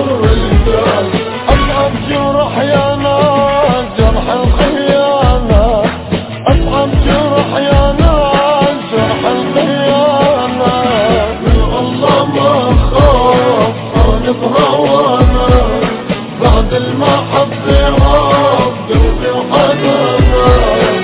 مر الكاس. أصعب جرح يا ناس جرح الخيانة، أصعب جرح يا ناس جرح الخيانة. من الله ما خاف أنا بهوانا، بعد المحبة عاف قلبي وحنانا.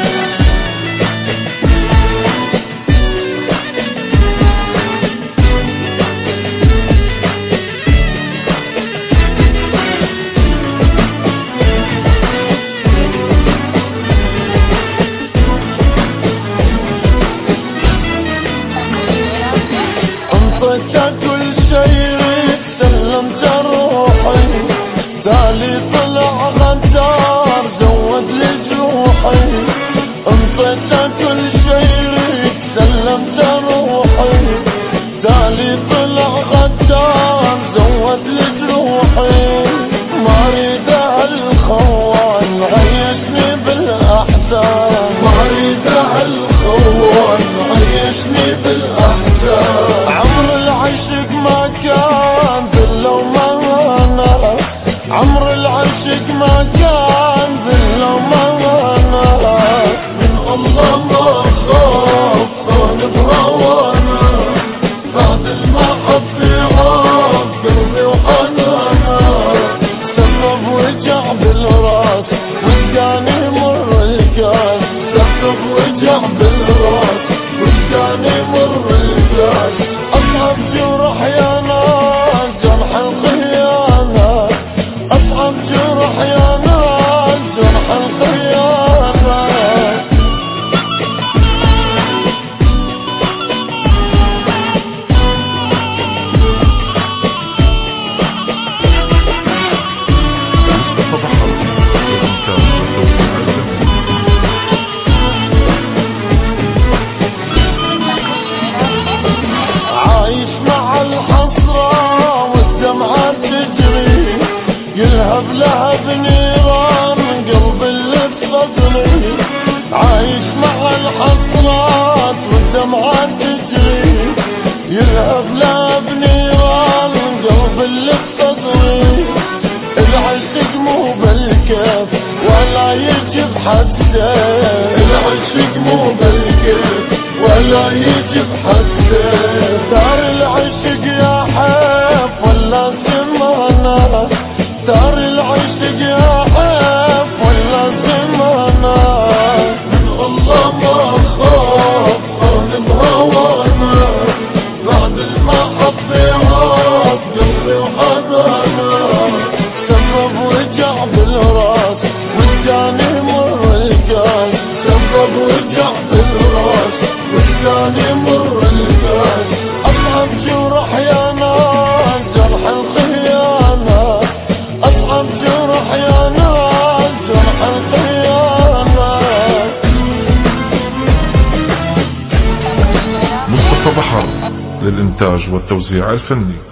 انطيت كل شي سلمت روحي، دالي طلع غدار زود لي جروحي. انطيت كل شي سلمت روحي، دالي طلع غدار زود لي جروحي. ما اريد هالخوان عيشني بالاحزان، ما اريد هالخوان عيشني بالاحزان. عمر العشق ما كان ذل ومهانة، عمر العشق ما كان ذل ومهانة. من الله ما خاف أنا بهوانا، بعد المحبة عاف قلبي وحنانا. سبب وجع بالراس وجاني مر الكاس، سبب وجع بالراس وجاني مر الكاس. أصعب جرح يا ناس جرح الخيانة، أصعب جرح يا ناس جرح الخيانة. عايش مع الحسرة والدمعة تجري، يلهب لهب نيران قلب اللي بصدري. عايش مع الحسرات والدمعة تجري، يلهب لهب نيران قلب اللي بصدري. العشق مو بالكيف ولا يجي بحده، العشق مو بالكيف ولا يجي بحده. دار العشق يا حيف ولا زمانة، دار العشق يا حيف ولا زمانة. من الله ما خاف أنا بهوانا، بعد المحبة عاف قلبي وحنانا. سبب وجع بالراس وجاني مر الكاس، سبب وجع بالراس وجاني مر الكاس. أصعب جرح يا ناس جرح الخيانة، أصعب جرح يا ناس جرح الخيانة. مصطفى بحر للإنتاج والتوزيع الفني.